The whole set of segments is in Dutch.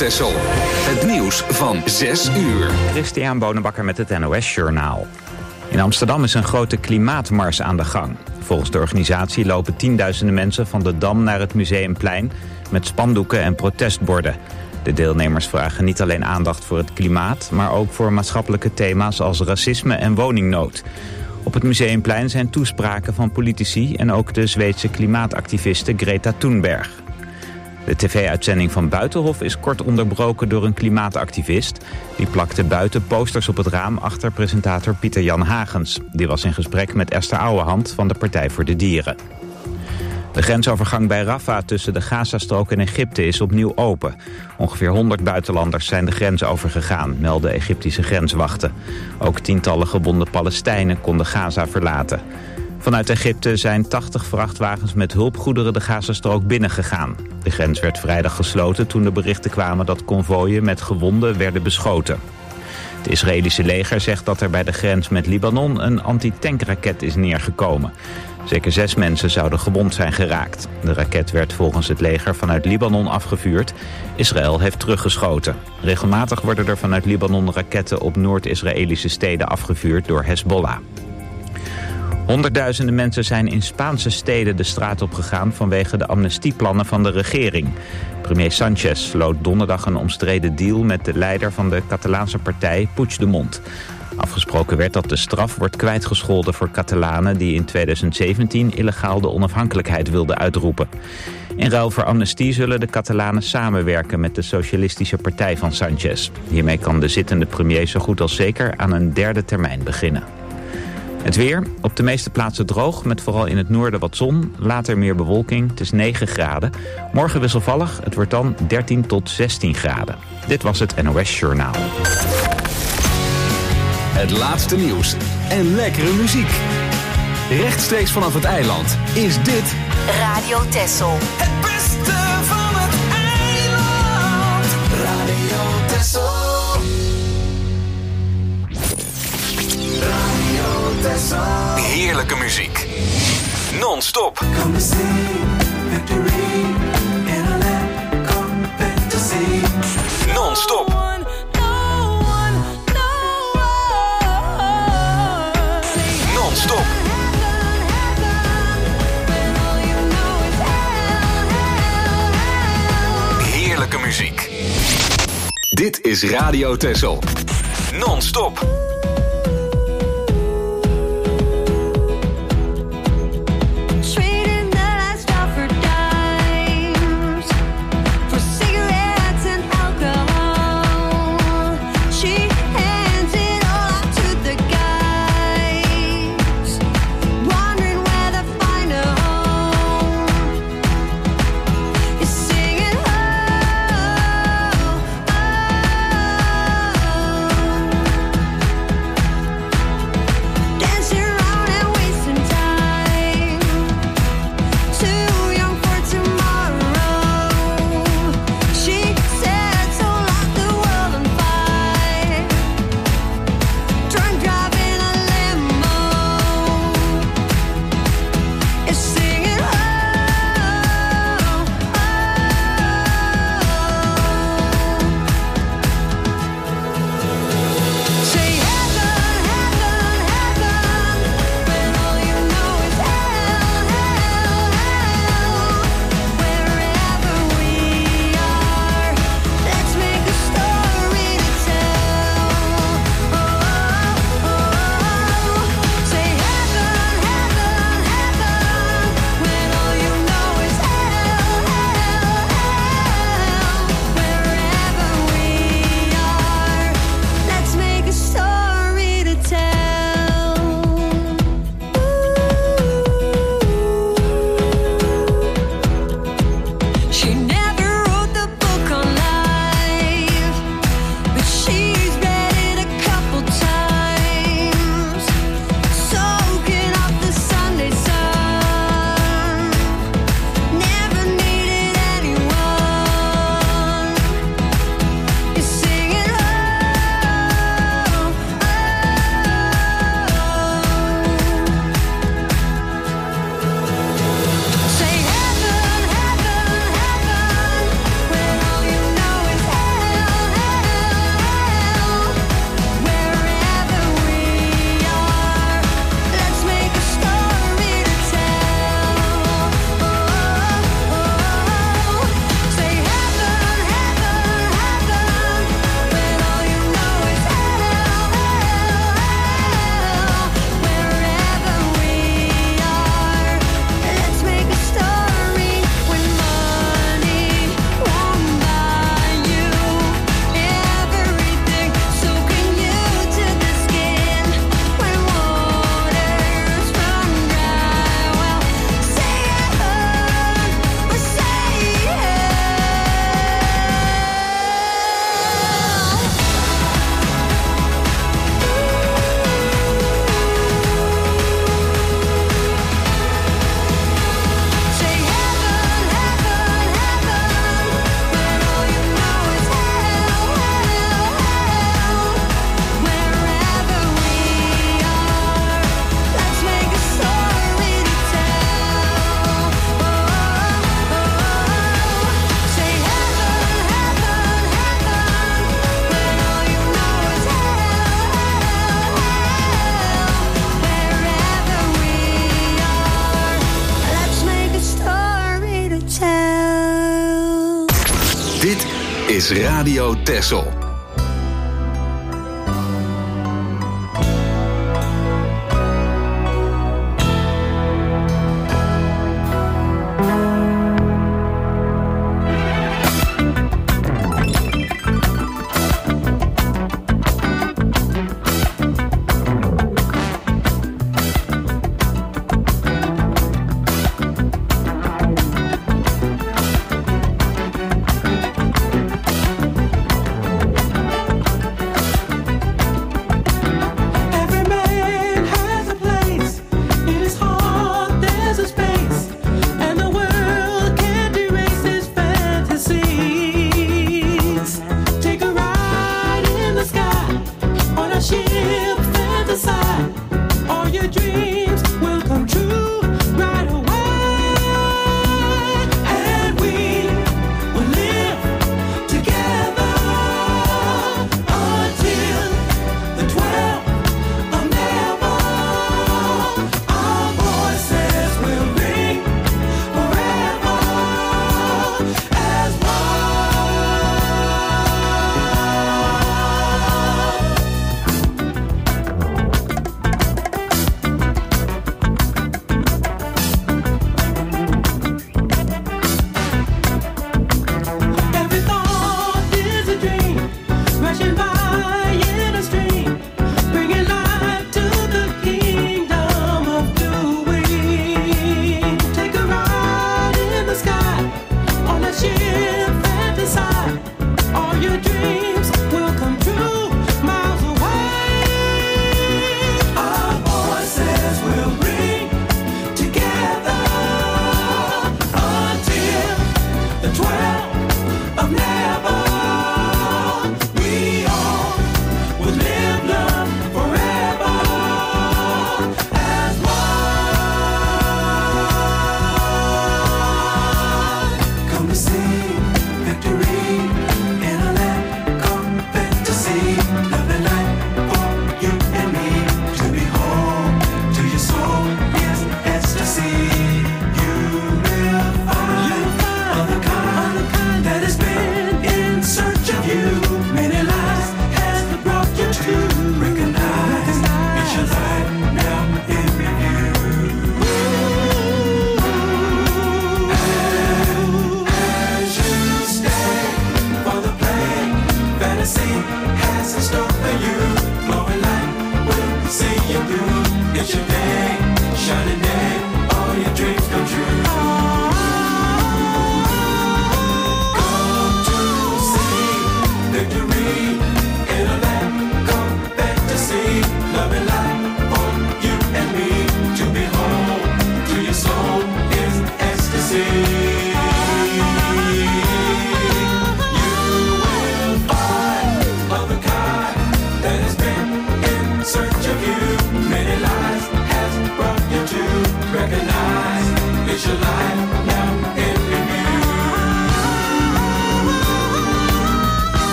Texel. Het nieuws van 6 uur. Christian Bonenbakker met het NOS Journaal. In Amsterdam is een grote klimaatmars aan de gang. Volgens de organisatie lopen tienduizenden mensen van de Dam naar het Museumplein met spandoeken en protestborden. De deelnemers vragen niet alleen aandacht voor het klimaat, maar ook voor maatschappelijke thema's als racisme en woningnood. Op het Museumplein zijn toespraken van politici en ook de Zweedse klimaatactiviste Greta Thunberg. De tv-uitzending van Buitenhof is kort onderbroken door een klimaatactivist. Die plakte buiten posters op het raam achter presentator Pieter-Jan Hagens. Die was in gesprek met Esther Ouwehand van de Partij voor de Dieren. De grensovergang bij Rafah tussen de Gazastrook en Egypte is opnieuw open. Ongeveer 100 buitenlanders zijn de grens overgegaan, melden Egyptische grenswachten. Ook tientallen gewonde Palestijnen konden Gaza verlaten. Vanuit Egypte zijn 80 vrachtwagens met hulpgoederen de Gazastrook binnengegaan. De grens werd vrijdag gesloten toen de berichten kwamen dat konvooien met gewonden werden beschoten. Het Israëlische leger zegt dat er bij de grens met Libanon een antitankraket is neergekomen. Zeker 6 mensen zouden gewond zijn geraakt. De raket werd volgens het leger vanuit Libanon afgevuurd. Israël heeft teruggeschoten. Regelmatig worden er vanuit Libanon raketten op Noord-Israëlische steden afgevuurd door Hezbollah. Honderdduizenden mensen zijn in Spaanse steden de straat op gegaan vanwege de amnestieplannen van de regering. Premier Sánchez sloot donderdag een omstreden deal met de leider van de Catalaanse partij Puigdemont. Afgesproken werd dat de straf wordt kwijtgescholden voor Catalanen die in 2017 illegaal de onafhankelijkheid wilden uitroepen. In ruil voor amnestie zullen de Catalanen samenwerken met de Socialistische Partij van Sánchez. Hiermee kan de zittende premier zo goed als zeker aan een 3e termijn beginnen. Het weer, op de meeste plaatsen droog, met vooral in het noorden wat zon. Later meer bewolking, het is 9 graden. Morgen wisselvallig, het wordt dan 13 tot 16 graden. Dit was het NOS Journaal. Het laatste nieuws en lekkere muziek. Rechtstreeks vanaf het eiland is dit Radio Texel. Het beste van het eiland. Radio Texel. heerlijke muziek. Non-stop. Non-stop. Non-stop. Heerlijke muziek. Dit is Radio Texel. Non-stop. is Radio Texel.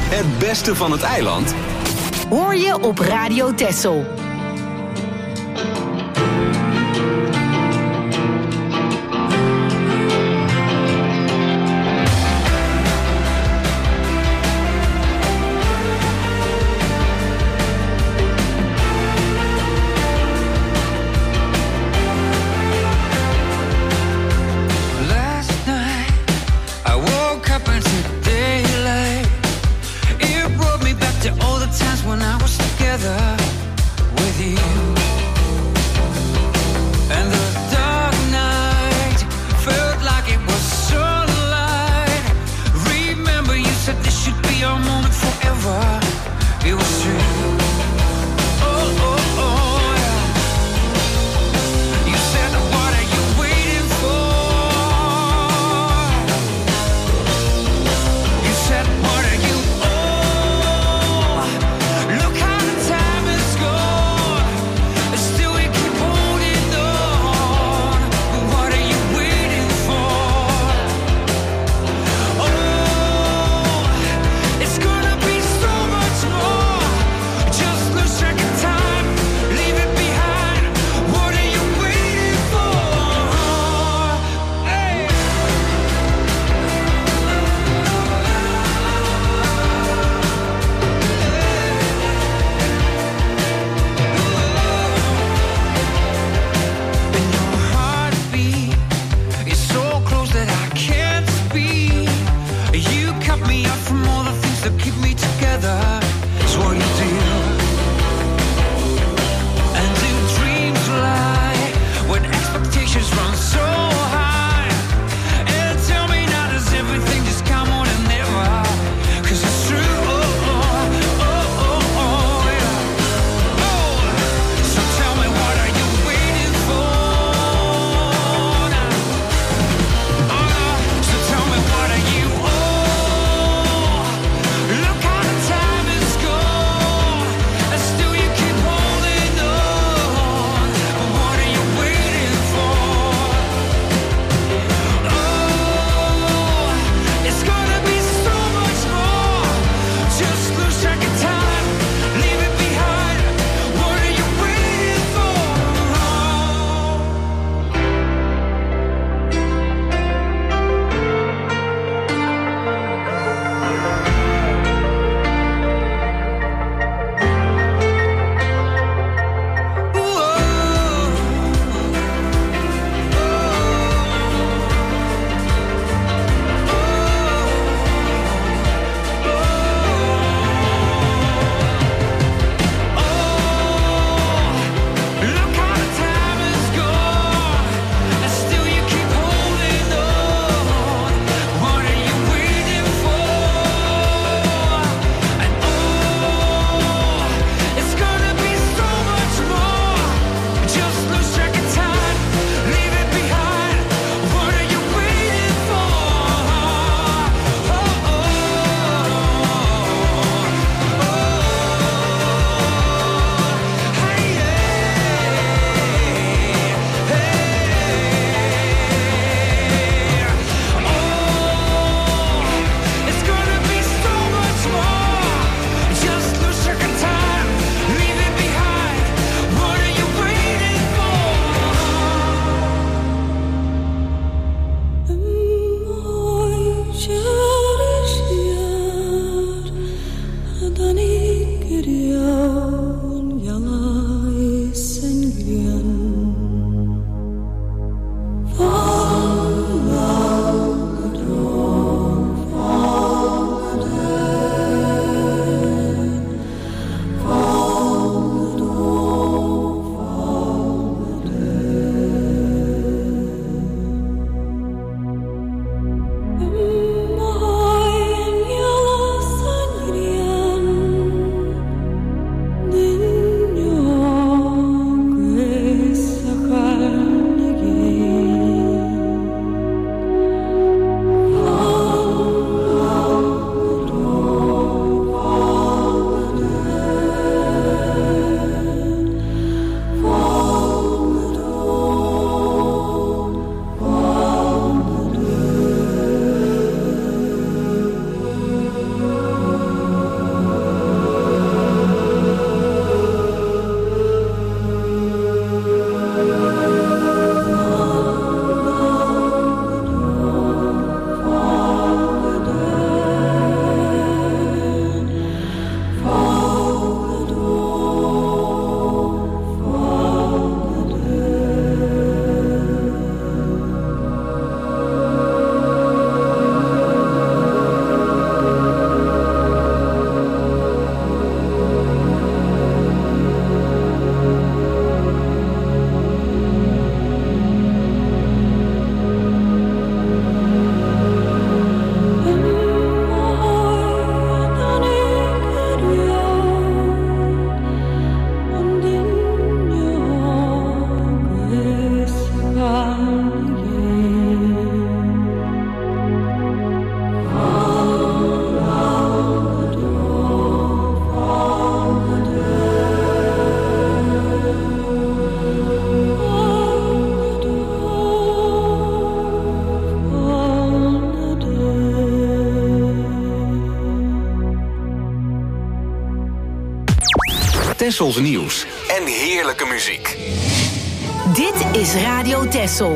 Het beste van het eiland hoor je op Radio Texel. When I was together with you, and the dark night felt like it was sunlight. Remember you said this should be our moment forever. It was true. Oh, oh, oh, yeah. You said, what are you waiting for? You said, what are you? Look how the time is gone. Tessels nieuws en heerlijke muziek. Dit is Radio Tessel.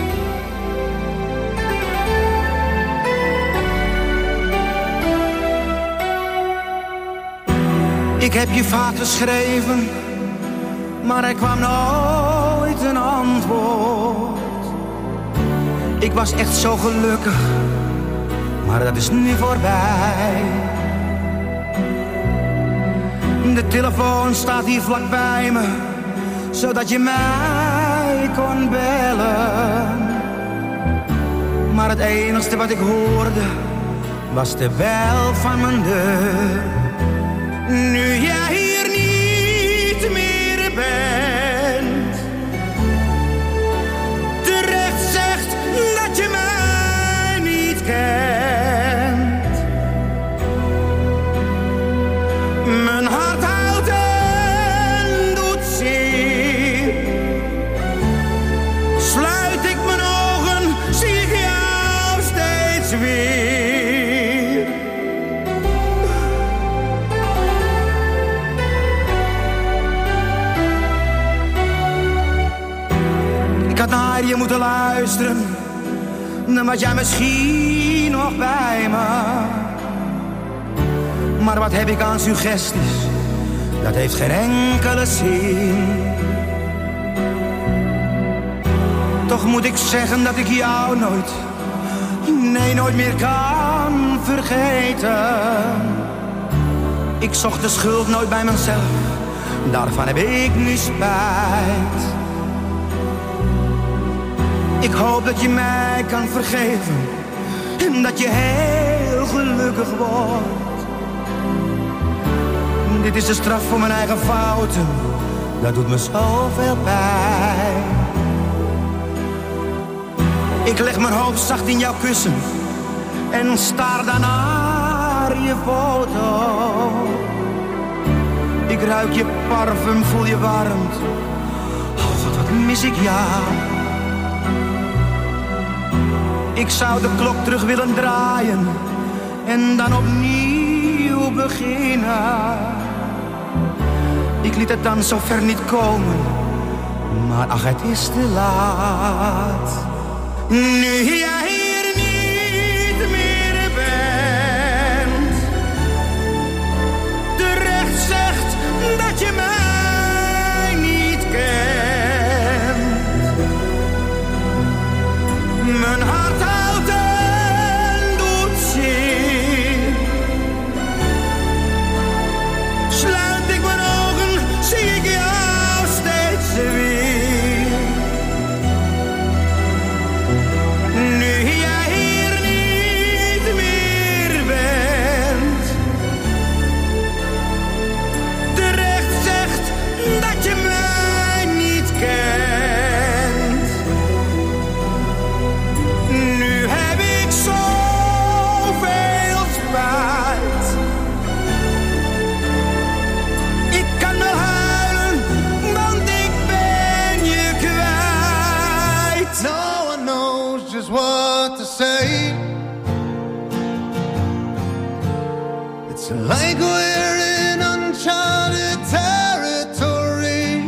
Ik heb je vaak geschreven, maar er kwam nooit een antwoord. Ik was echt zo gelukkig, maar dat is nu voorbij. De telefoon staat hier vlak bij me, zodat je mij kon bellen. Maar het enigste wat ik hoorde, was de bel van mijn deur. Nu jij hier niet meer bent, terecht zegt dat je mij niet kent. Mijn hart houdt en doet zeer. Sluit ik mijn ogen, zie ik jou steeds weer. Ik had naar je moeten luisteren, dan was jij misschien nog bij me. Maar wat heb ik aan suggesties, dat heeft geen enkele zin. Toch moet ik zeggen dat ik jou nooit, nee nooit meer kan vergeten. Ik zocht de schuld nooit bij mezelf, daarvan heb ik nu spijt. Ik hoop dat je mij kan vergeven en dat je heel gelukkig wordt. Dit is de straf voor mijn eigen fouten, dat doet me zoveel pijn. Ik leg mijn hoofd zacht in jouw kussen en staar daarna je foto. Ik ruik je parfum, voel je warmte. Oh God, wat mis ik jou. Ik zou de klok terug willen draaien en dan opnieuw beginnen. Ik liet het dan zo ver niet komen, maar ach, het is te laat. Nu jij hier niet meer bent, terecht zegt dat je mij niet kent. Mijn hart houdt en doet zeer. Sluit ik mijn ogen, zie ik jou steeds weer. Nu jij hier niet meer bent, terecht zegt dat je mij niet kent. Nu heb ik zoveel spijt. Ik kan wel huilen, want ik ben je kwijt. No one knows just what to say. It's like we're in uncharted territory.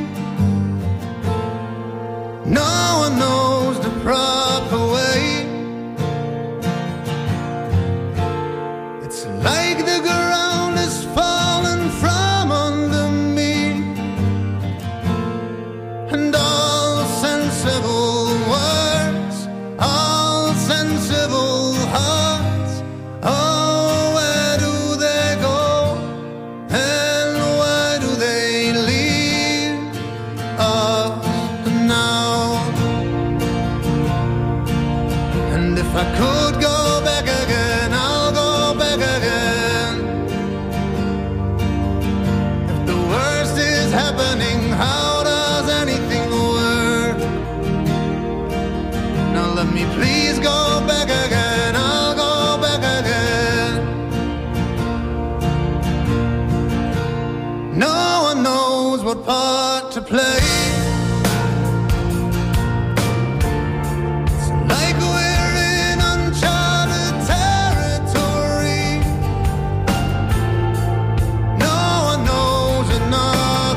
No one knows the proper way. It's like the ground is falling from under me, and all sensible words, all sensible hearts, oh, where do they go, and why do they leave us now? And if I could go back again, I'll go back again. If the worst is happening, how does anything work? Now let me please go back again, I'll go back again. No one knows what part to play. It's like we're in uncharted territory. No one knows enough.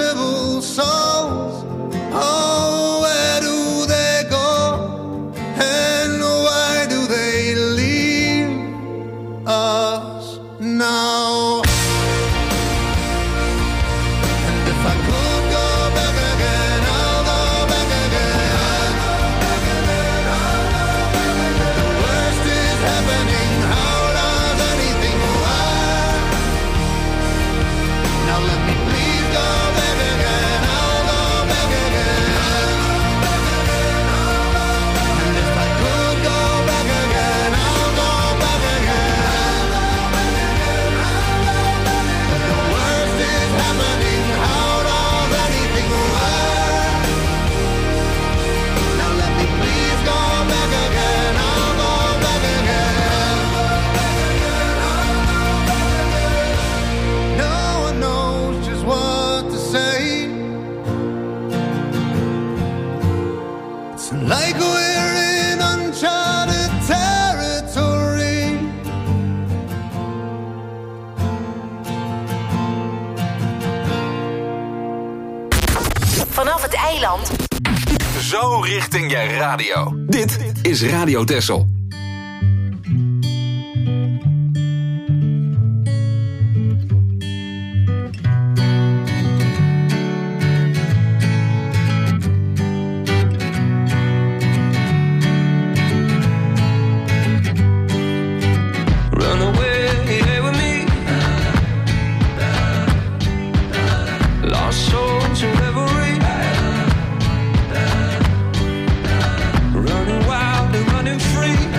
beautiful souls. Oh, where do they go? And why do they leave us now? And if I could go back again, I'll go back again. The worst is happening. How does anything work? Now let me please go back again. I'll go back again. And if I could go back again, I'll go back again. But the worst is happening. How does anything work? Now let me please go back again. I'll go back again. No one knows just what to say. It's like we're in uncharted territory. Vanaf het eiland. Zo richting je radio. Dit is Radio Texel. Run away with me. Lost soul to reverie. Running wild and running free.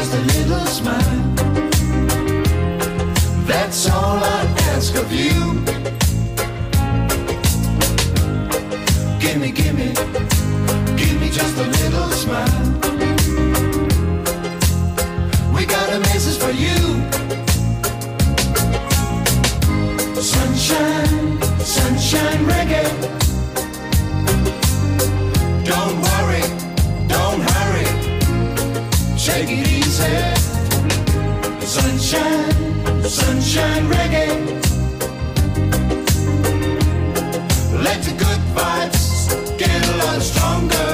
just a little smile. That's all I ask of you. Give me just a little smile. We got a message for you. Sunshine, sunshine reggae. Don't worry, don't hurry. Take it easy. Sunshine, sunshine reggae. Let the good vibes get a lot stronger.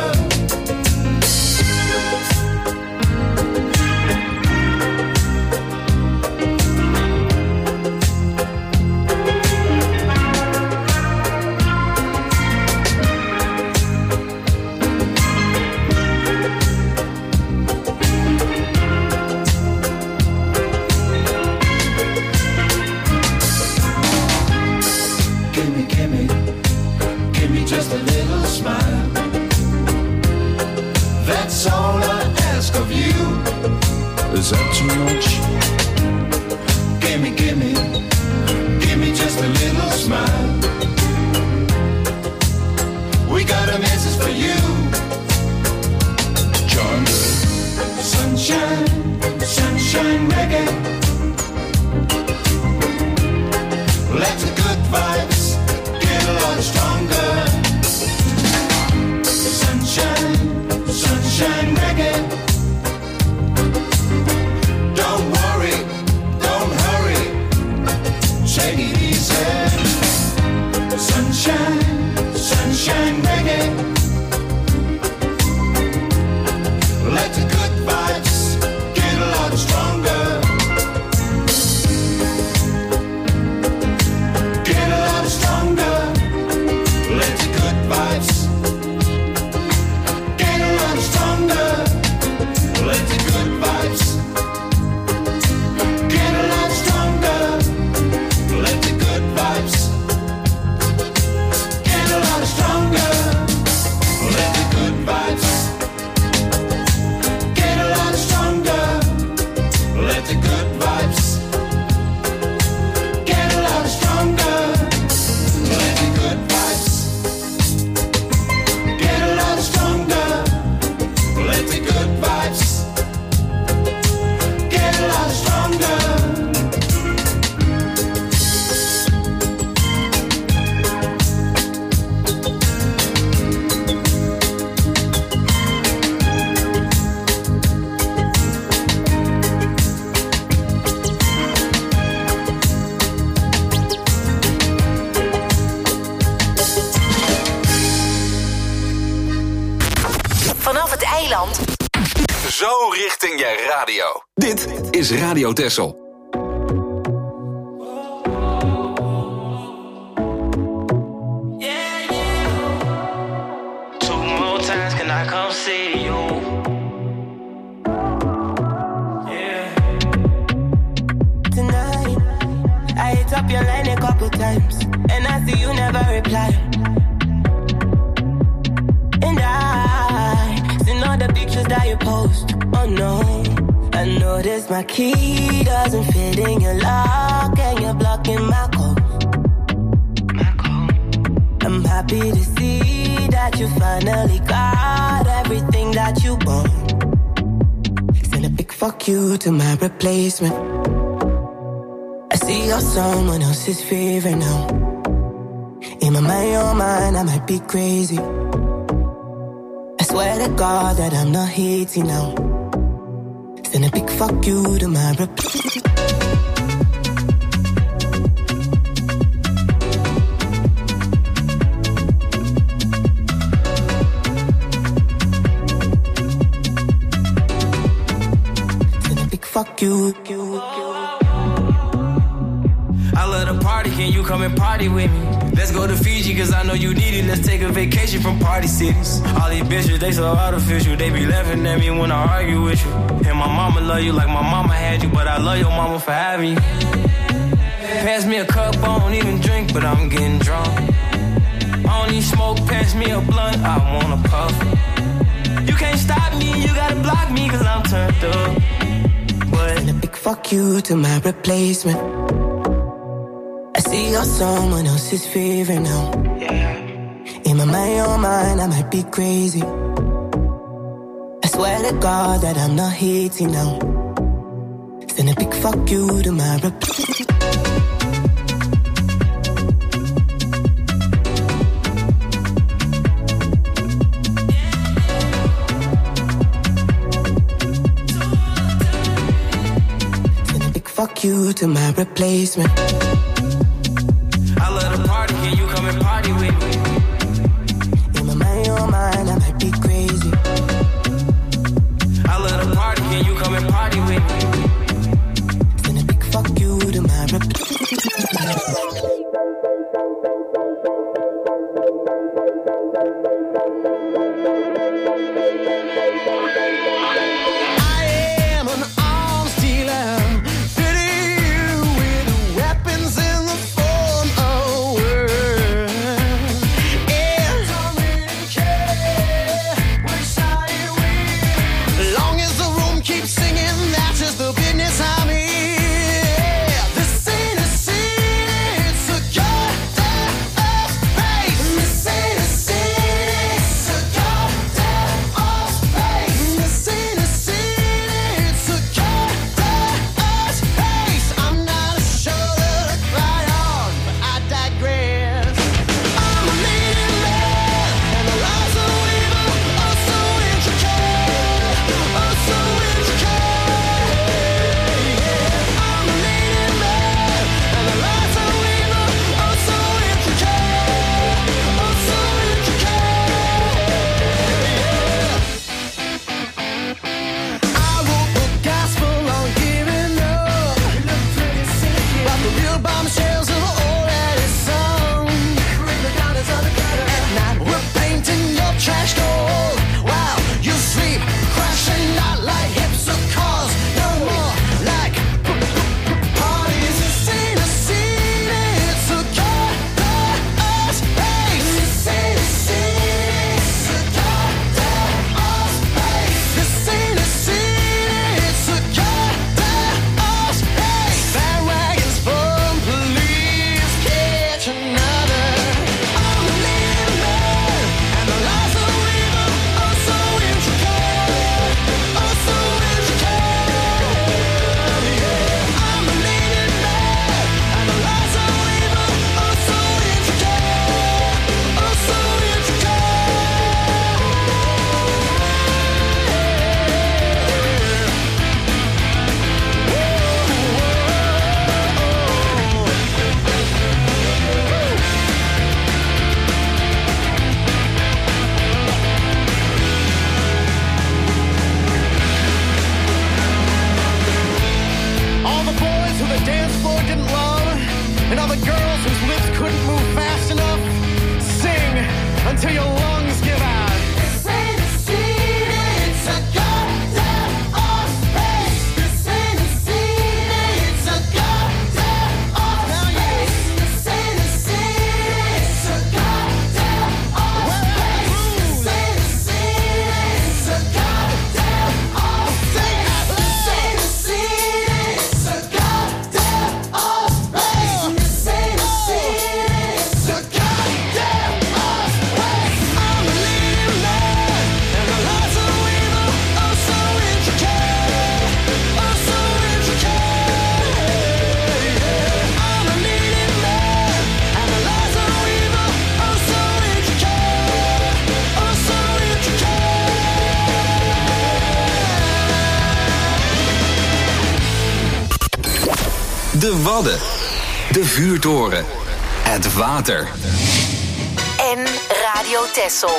Give me just a little smile. That's all I ask of you. Is that too much? Give me just a little smile. We got a message for you. John. Sunshine, sunshine reggae. Let the good vibes get a lot stronger. Sunshine, sunshine reggae. Don't worry, don't hurry. Take it easy. Sunshine, sunshine reggae. Let the good vibes get a lot stronger. Get a lot stronger. Let the good vibes get a lot stronger. Let the good vibes get a lot stronger. Let the good vibes get a lot stronger. Let the good vibes get a lot stronger. Let the good vibes get a lot stronger. Let the good vibes get a lot stronger. Let the good vibes get a lot stronger. Vanaf het eiland. Zo richting je radio. Dit is Radio Texel. Two more times can I come see you? Yeah. Tonight, I hit up your line a couple times, and I see you never reply. And I seen all the pictures that you post. Oh no, I noticed my key doesn't fit in your lock, and you're blocking my code. I'm happy to see that you finally got everything that you want. Send a big fuck you to my replacement. I see you're someone else's favorite now. In my mind, your mind, I might be crazy. I swear to God that I'm not hating now. Send a big fuck you to my replacement. Fuck you. I love the party, can you come and party with me? Let's go to Fiji, cause I know you need it. Let's take a vacation from party cities. All these bitches, they so artificial. They be laughing at me when I argue with you. And my mama love you like my mama had you, but I love your mama for having you. Pass me a cup, I don't even drink, but I'm getting drunk. I don't need smoke, pass me a blunt, I wanna puff. You can't stop me, you gotta block me, cause I'm turned up. fuck you to my replacement. I see you're someone else's favorite now. In my own mind, I might be crazy. I swear to God that I'm not hating now. Send a big fuck you to my replacement. Fuck you to my replacement. I love the party, can you come and party with me? In my own mind, I might be crazy. I love the party, can you come and party with me? Send a big fuck you to my replacement. De Wadden. De Vuurtoren. Het water. En Radio Texel.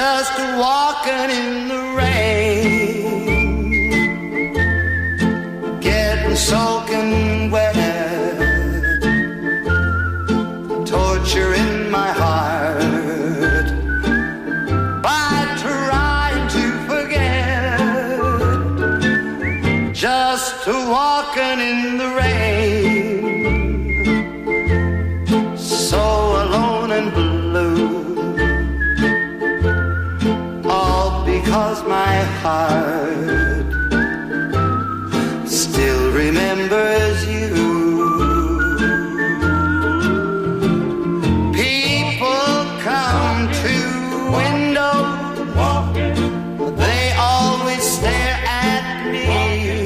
just walking in the rain, getting soaking wet, torture in my heart by trying to forget, just walking in the rain, so alone and blue, all because my heart still remembers you. People come to window, they always stare at me,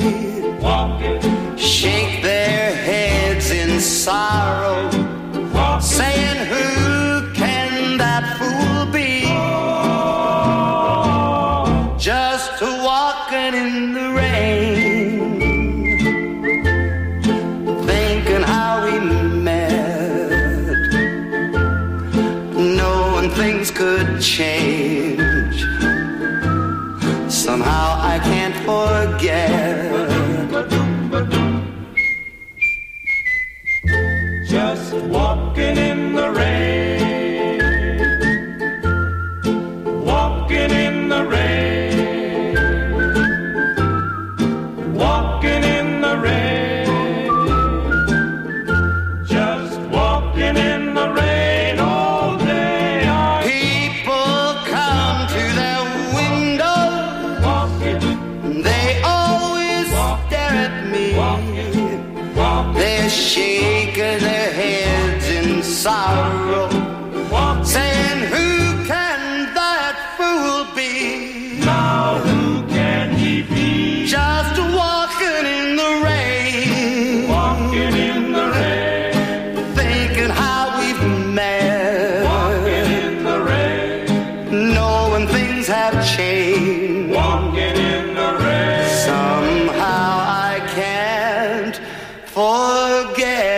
shake their heads in sorrow, saying who can that fool be? Just walking in the rain, thinking how we met, knowing things could change. Somehow I can't forget. Just walking in the rain, walking in the rain, walking in the rain, just walking in the rain all day. People come to their window, they always stare at me, they're shaking their heads in sorrow, saying who can that fool be? Now who can he be? Just walking in the rain, Walking in the rain, thinking how we've met, walking in the rain, knowing things have changed. walking in the rain. Somehow I can't forget.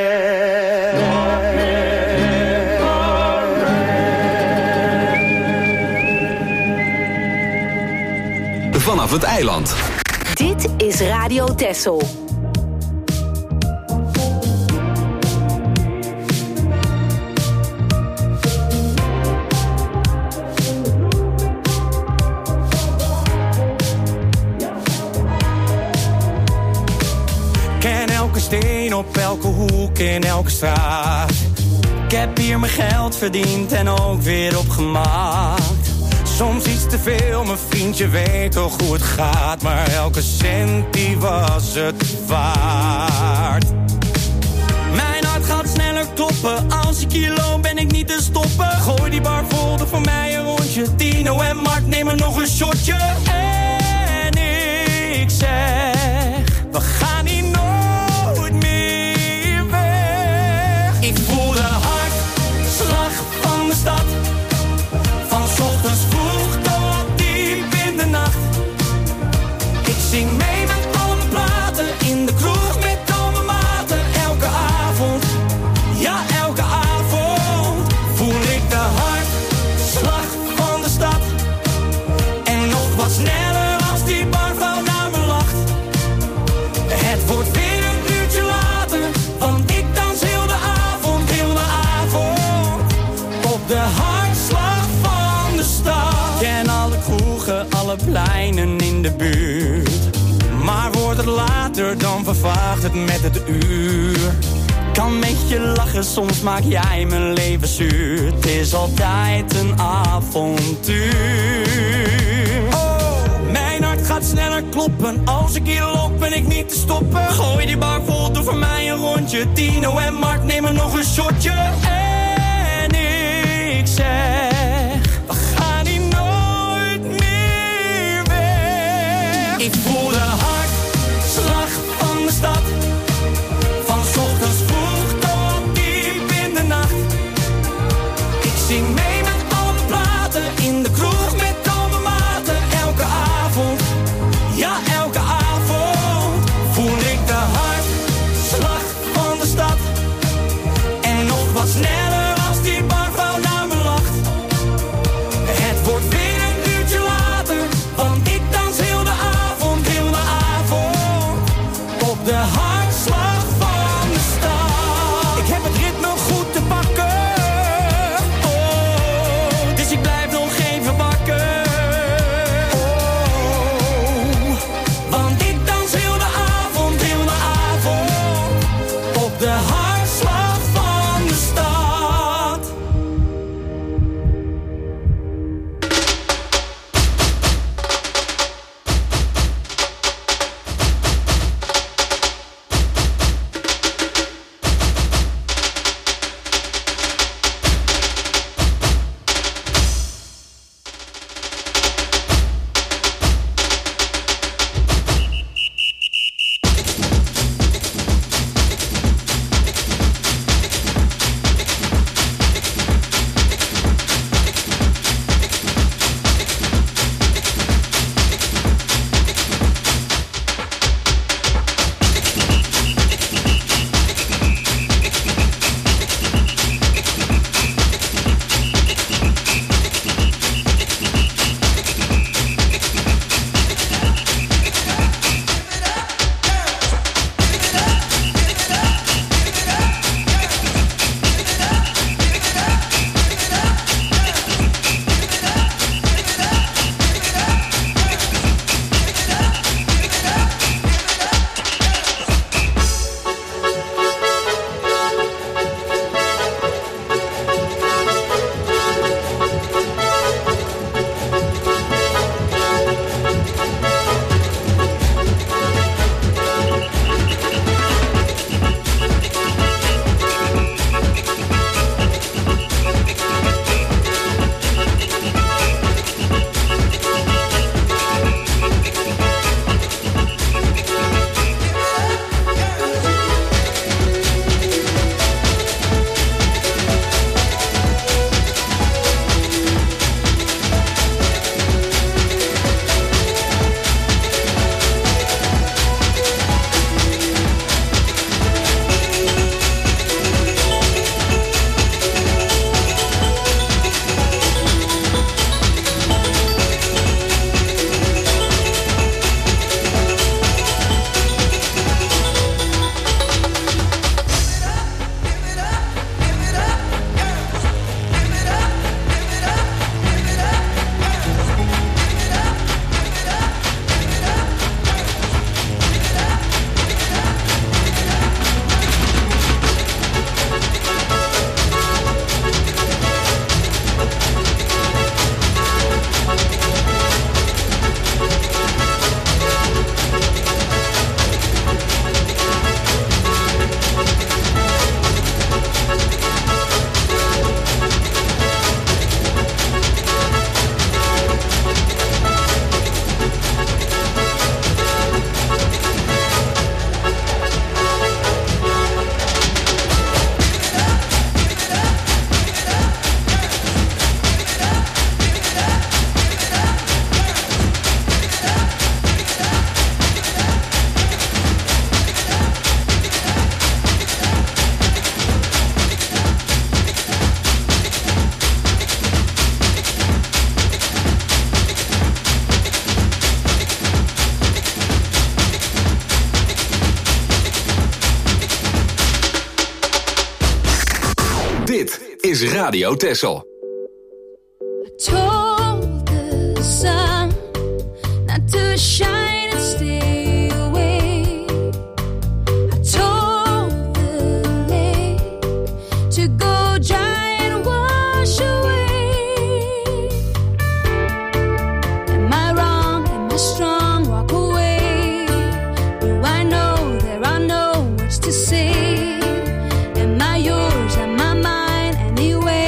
Vanaf het eiland. Dit is Radio Texel. Ken elke steen op elke hoek in elke straat. Ik heb hier mijn geld verdiend en ook weer opgemaakt. Soms iets te veel, mijn vriendje weet toch hoe het gaat. Maar elke cent die was het waard. Mijn hart gaat sneller kloppen. Als ik hier loop ben ik niet te stoppen. Gooi die bar vol, doe voor mij een rondje. Tino en Mark nemen nog een shotje. En ik zeg, we gaan hier nooit meer weg. Ik voel de hartslag van de stad. Van 's ochtends vroeg tot diep in de nacht. Ik zing mee met al mijn platen. In de kroeg met al mijn maten. Elke avond, ja elke avond. Voel ik de hartslag van de stad. En nog wat sneller als die barvrouw naar me lacht. Het wordt weer een uurtje later. Want ik dans heel de avond op de hartslag van de stad. Ken alle kroegen, alle pleinen in de buurt. Maar wordt het later, dan vervaagt het met het uur. Kan met je lachen, soms maak jij mijn leven zuur. Het is altijd een avontuur. Oh, mijn hart gaat sneller kloppen. Als ik hier loop ben ik niet te stoppen. Gooi die bar vol, doe voor mij een rondje. Tino en Mark nemen nog een shotje. En ik zeg, we gaan hier nooit meer weg. Ik voel de hartslag van de stad. Van 's ochtends vroeg tot diep in de nacht. Ik zing mee met al mijn platen. In de kroeg met al mijn maten. Elke avond, ja elke avond. Voel ik de hartslag van de stad. En nog wat sneller is Radio Texel. Told the sun not to shine and stay away. I told the lake to go dry and wash away. Am I wrong? Am I strong? Walk away. Do I know there are no words to say? Am I yours? Am I mine? Anyway.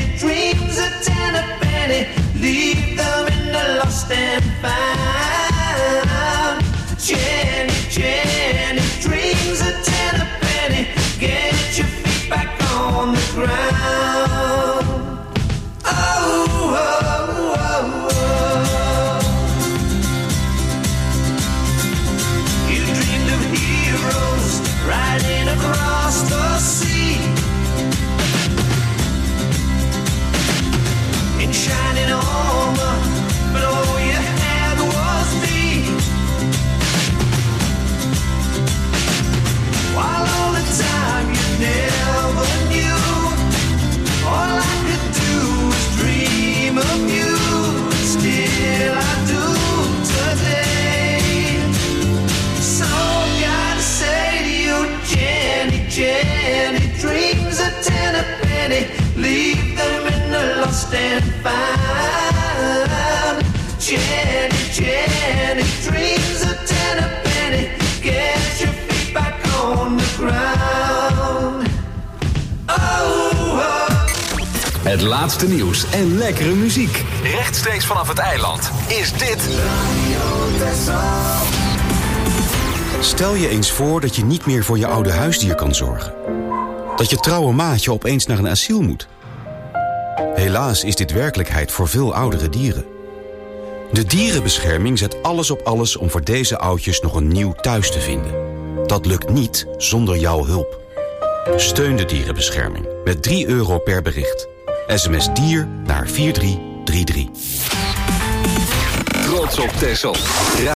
Leave them in the lost and found. and fine. Jenny, Jenny, dreams of 10 a penny. Get your feet back on the ground. Oh, oh. Het laatste nieuws en lekkere muziek. Rechtstreeks vanaf het eiland is dit Radio Texel. Stel je eens voor dat je niet meer voor je oude huisdier kan zorgen. Dat je trouwe maatje opeens naar een asiel moet. Helaas is dit werkelijkheid voor veel oudere dieren. De dierenbescherming zet alles op alles om voor deze oudjes nog een nieuw thuis te vinden. Dat lukt niet zonder jouw hulp. Steun de dierenbescherming met €3 per bericht. SMS dier naar 4333. Trots op Texel.